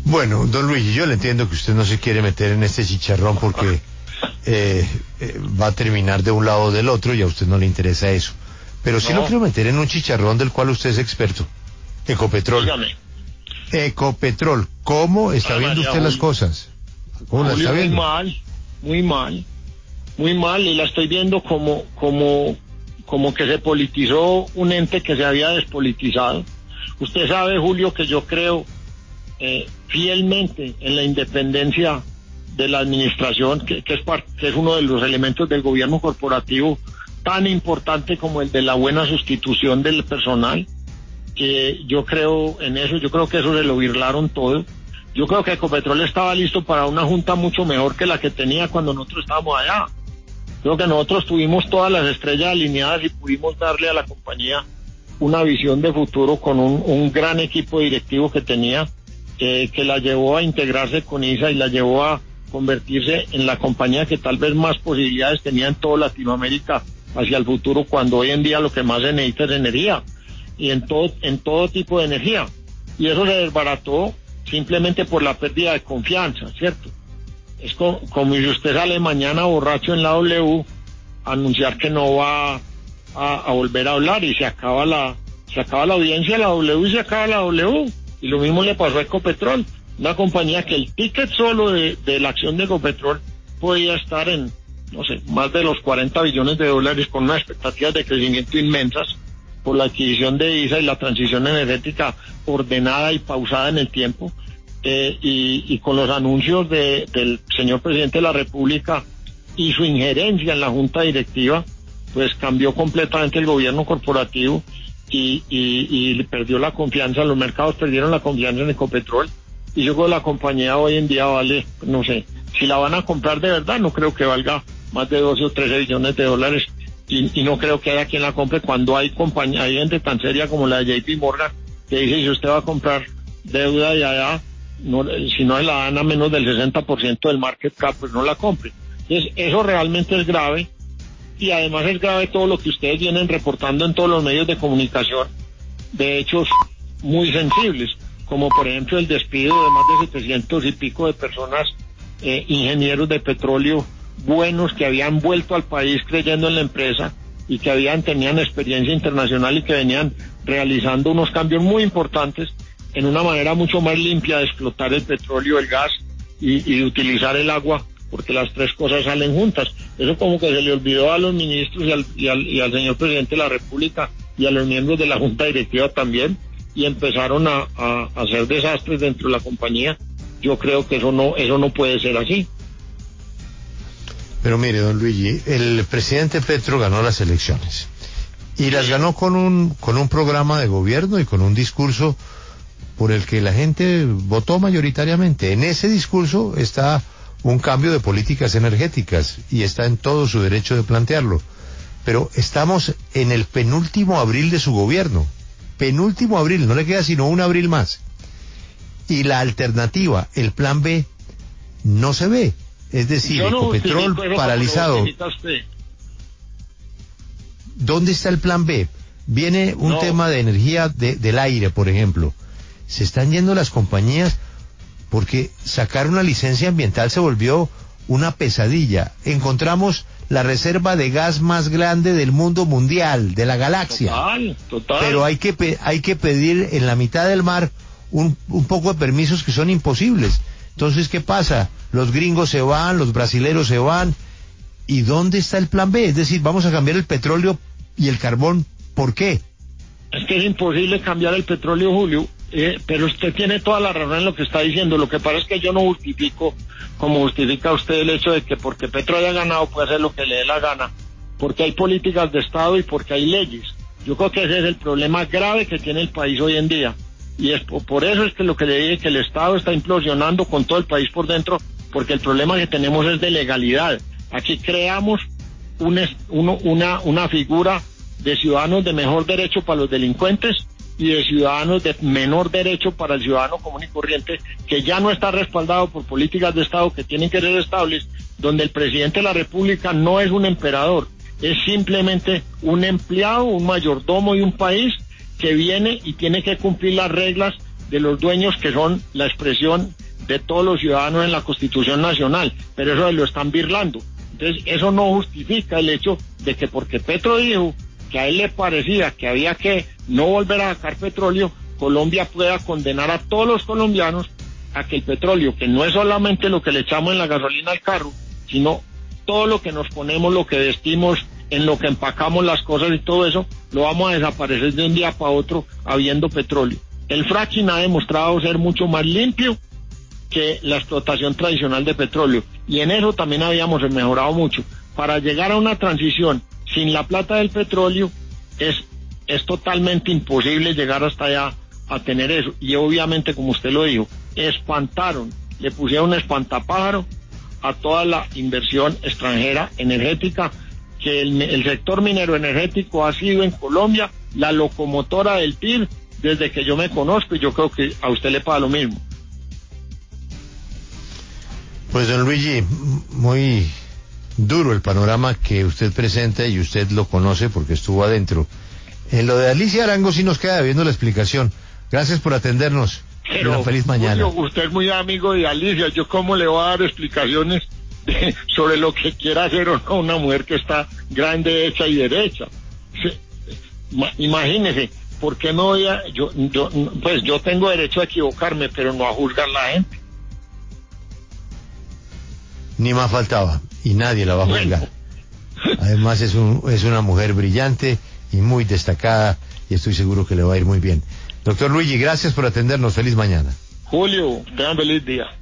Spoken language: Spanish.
Bueno, don Luigi, yo le entiendo que usted no se quiere meter en este chicharrón porque va a terminar de un lado o del otro y a usted no le interesa eso. Pero sí lo quiero meter en un chicharrón del cual usted es experto. Ecopetrol. Dígame. Ecopetrol, ¿cómo está viendo usted las cosas? ¿Cómo la está viendo? Muy mal, y la estoy viendo como que se politizó un ente que se había despolitizado. Usted sabe, Julio, que yo creo fielmente en la independencia de la administración, que es uno de los elementos del gobierno corporativo tan importante como el de la buena sustitución del personal. Que yo creo en eso, yo creo que eso se lo birlaron todo. Yo creo que Ecopetrol estaba listo para una junta mucho mejor que la que tenía cuando nosotros estábamos allá. Creo que nosotros tuvimos todas las estrellas alineadas y pudimos darle a la compañía una visión de futuro con un gran equipo directivo que tenía, que la llevó a integrarse con ISA y la llevó a convertirse en la compañía que tal vez más posibilidades tenía en toda Latinoamérica hacia el futuro, cuando hoy en día lo que más se necesita es energía, y en todo tipo de energía. Y eso se desbarató simplemente por la pérdida de confianza, ¿cierto? Es como si usted sale mañana borracho en la W a anunciar que no va a volver a hablar y se acaba la audiencia de la W y se acaba la W. Y lo mismo le pasó a Ecopetrol, una compañía que el ticket solo de la acción de Ecopetrol podía estar en, no sé, más de los 40 billones de dólares, con unas expectativas de crecimiento inmensas por la adquisición de ISA y la transición energética ordenada y pausada en el tiempo, y con los anuncios del señor presidente de la República y su injerencia en la junta directiva, pues cambió completamente el gobierno corporativo y perdió la confianza, los mercados perdieron la confianza en Ecopetrol, y yo creo que la compañía hoy en día vale, no sé, si la van a comprar de verdad, no creo que valga más de 12 o 13 billones de dólares, y no creo que haya quien la compre cuando hay gente tan seria como la de JP Morgan, que dice, si usted va a comprar deuda y allá, no, si no la dan a menos del 60% del market cap, pues no la compre. Entonces, eso realmente es grave, y además es grave todo lo que ustedes vienen reportando en todos los medios de comunicación, de hechos muy sensibles, como por ejemplo el despido de más de 700 y pico de personas, ingenieros de petróleo buenos, que habían vuelto al país creyendo en la empresa y que tenían experiencia internacional y que venían realizando unos cambios muy importantes en una manera mucho más limpia de explotar el petróleo, el gas y de utilizar el agua, porque las tres cosas salen juntas. Eso como que se le olvidó a los ministros y al señor presidente de la República y a los miembros de la junta directiva también, y empezaron a hacer desastres dentro de la compañía. Yo creo que eso no puede ser así. Pero mire, don Luigi, el presidente Petro ganó las elecciones y las ganó con un programa de gobierno y con un discurso por el que la gente votó mayoritariamente. En ese discurso está un cambio de políticas energéticas y está en todo su derecho de plantearlo. Pero estamos en el penúltimo abril de su gobierno. Penúltimo abril, no le queda sino un abril más. Y la alternativa, el plan B, no se ve. Es decir, Ecopetrol paralizado. ¿Dónde está el plan B? Viene un tema de energía del aire, por ejemplo. Se están yendo las compañías porque sacar una licencia ambiental se volvió una pesadilla. Encontramos la reserva de gas más grande del mundo mundial, de la galaxia. Total. Pero hay que pedir en la mitad del mar un poco de permisos que son imposibles. Entonces, ¿qué pasa? Los gringos se van, los brasileros se van. ¿Y dónde está el plan B? Es decir, vamos a cambiar el petróleo y el carbón. ¿Por qué? Es que es imposible cambiar el petróleo, Julio. Pero usted tiene toda la razón en lo que está diciendo. Lo que pasa es que yo no justifico, como justifica usted, el hecho de que porque Petro haya ganado puede hacer lo que le dé la gana, porque hay políticas de Estado y porque hay leyes. Yo creo que ese es el problema grave que tiene el país hoy en día. Y por eso es que lo que le dije, que el Estado está implosionando con todo el país por dentro, porque el problema que tenemos es de legalidad. Aquí creamos una figura de ciudadanos de mejor derecho para los delincuentes y de ciudadanos de menor derecho para el ciudadano común y corriente, que ya no está respaldado por políticas de Estado que tienen que ser estables, donde el presidente de la República no es un emperador, es simplemente un empleado, un mayordomo de un país que viene y tiene que cumplir las reglas de los dueños que son la expresión de todos los ciudadanos en la Constitución Nacional, pero eso lo están birlando. Entonces, eso no justifica el hecho de que porque Petro dijo que a él le parecía que había que no volver a sacar petróleo, Colombia pueda condenar a todos los colombianos a que el petróleo, que no es solamente lo que le echamos en la gasolina al carro, sino todo lo que nos ponemos, lo que vestimos, en lo que empacamos las cosas y todo eso, lo vamos a desaparecer de un día para otro habiendo petróleo. El fracking ha demostrado ser mucho más limpio que la explotación tradicional de petróleo, y en eso también habíamos mejorado mucho. Para llegar a una transición sin la plata del petróleo es totalmente imposible llegar hasta allá a tener eso, y obviamente, como usted lo dijo, espantaron, le pusieron un espantapájaro a toda la inversión extranjera energética, que el sector minero energético ha sido en Colombia la locomotora del PIB desde que yo me conozco, y yo creo que a usted le pasa lo mismo. Pues don Luigi, muy duro el panorama que usted presenta, y usted lo conoce porque estuvo adentro. En lo de Alicia Arango sí nos queda debiendo la explicación. Gracias por atendernos. Pero, una feliz mañana. Julio, usted es muy amigo de Alicia, ¿yo cómo le voy a dar explicaciones sobre lo que quiera hacer o no una mujer que está grande, hecha y derecha? Imagínese, ¿por qué no voy a, pues yo tengo derecho a equivocarme, pero no a juzgar a la gente? Ni más faltaba, y nadie la va a juzgar. Además es una mujer brillante y muy destacada, y estoy seguro que le va a ir muy bien. Doctor Luigi, gracias por atendernos. Feliz mañana. Julio, tengan feliz día.